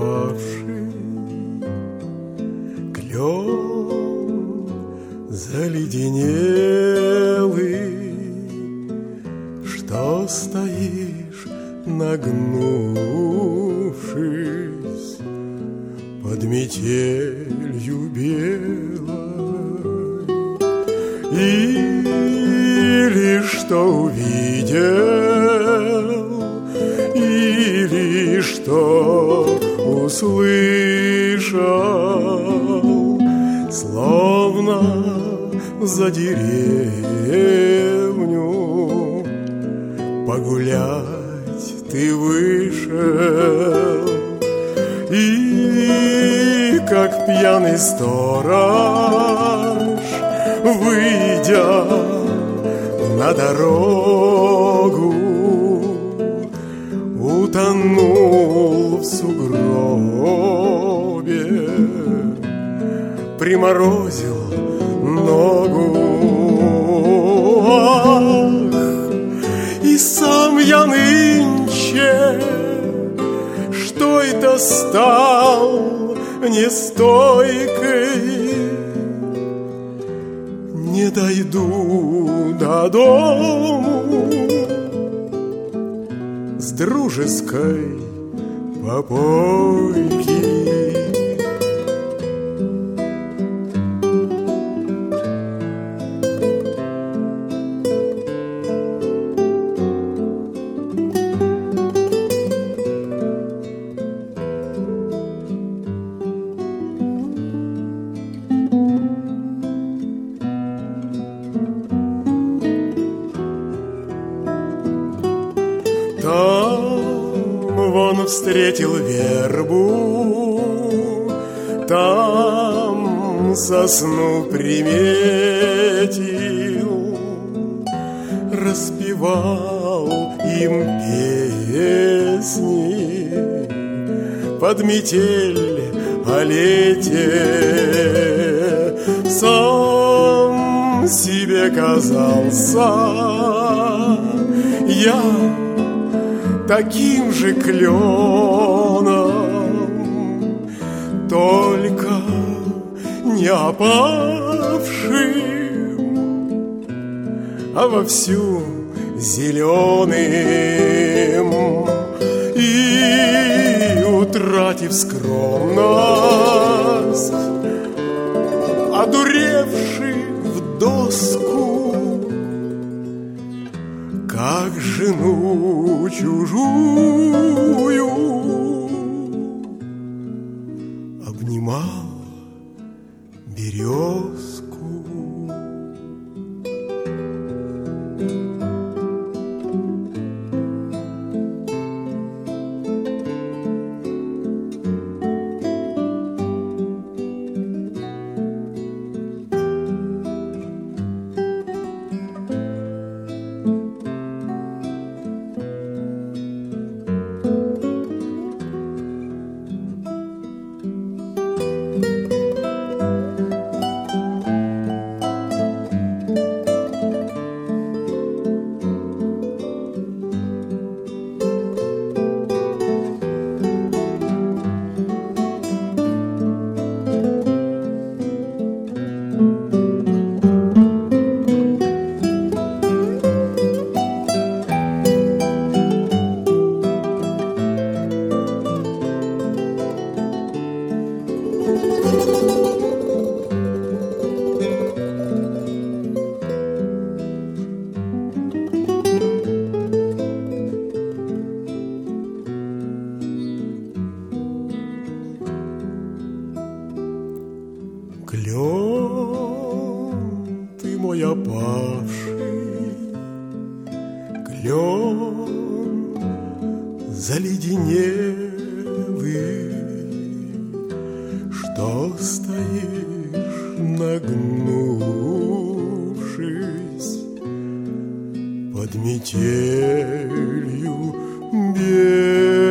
опавший, клен заледенелый, что стоишь, нагнувшись под метелью белой, или что увидел, или что услышал, словно за деревню погулять ты вышел, и как пьяный сторож, выйдя на дорогу, утонул в сугробе, приморозил ногу. Ах, и сам я нынче, что это стал нестойкой, не дойду до дому с дружеской попойки. Там вон встретил вербу, там сосну приметил, распевал им песни под метель о лете. Сам себе казался я таким же кленом, только не опавшим, а вовсю зеленым, и, утратив скромность, одуревший в доску, как жену чужую обнимал березку. Клен, ты мой опавший, клен заледенелый, что стоишь, нагнувшись под метелью белой.